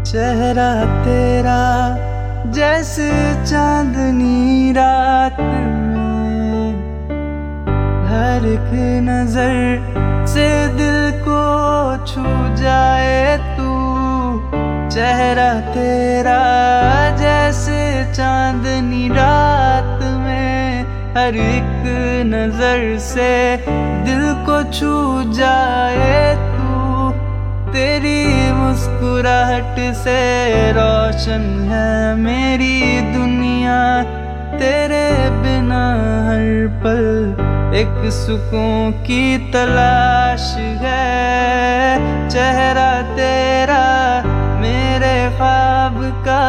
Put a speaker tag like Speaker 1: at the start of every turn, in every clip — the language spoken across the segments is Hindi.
Speaker 1: चेहरा तेरा जैसे चांदनी रात में, हर एक नजर से दिल को छू जाए तू। चेहरा तेरा जैसे चांदनी रात में, हर एक नजर से दिल को छू जाए तू। तेरी मुस्कुराहट से रोशन है मेरी दुनिया, तेरे बिना हर पल एक सुकून की तलाश है। चेहरा तेरा मेरे ख्वाब का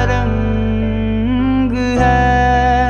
Speaker 1: रंग है,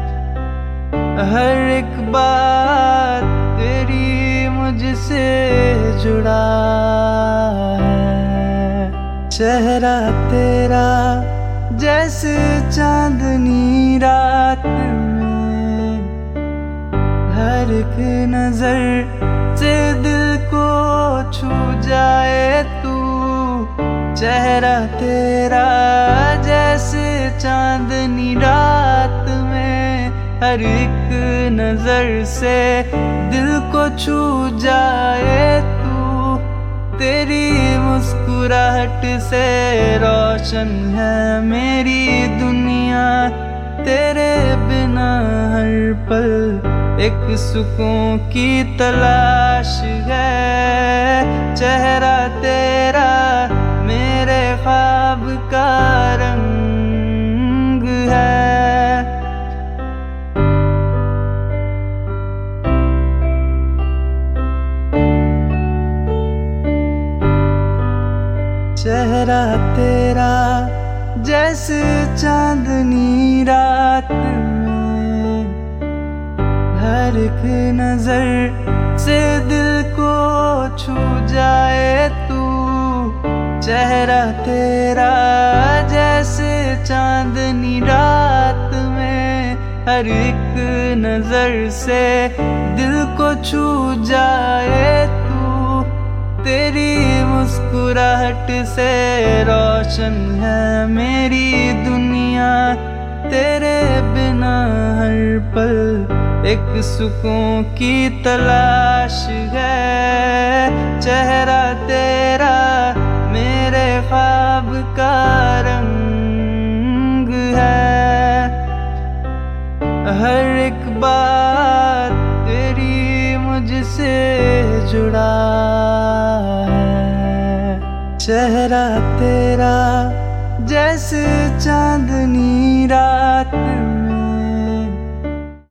Speaker 1: हर एक बात तेरी मुझसे जुड़ा है। चेहरा तेरा जैसे चांदनी रात में, हर एक नजर से दिल को छू जाए तू। चेहरा तेरा जैसे चांदनी रात में, हर एक नजर से दिल को छू जाए तू। तेरी मुस्कुराहट से रोशन है मेरी दुनिया, तेरे बिना हर पल एक सुकून की तलाश है। चेहरा तेरा मेरे ख्वाब का रंग है। चेहरा तेरा जैसे चांदनी रात में, हर एक नजर से दिल को छू जाए तू। चेहरा तेरा जैसे चांदनी रात में, हर एक नजर से दिल को छू जाए तू। तेरी मुस्कुराहट से रोशन है मेरी दुनिया, तेरे बिना हर पल एक सुकून की तलाश है। चेहरा तेरा मेरे ख्वाब का रंग है, हर एक बात तेरी मुझसे जुड़ा है। चेहरा तेरा जैसे चांदनी रात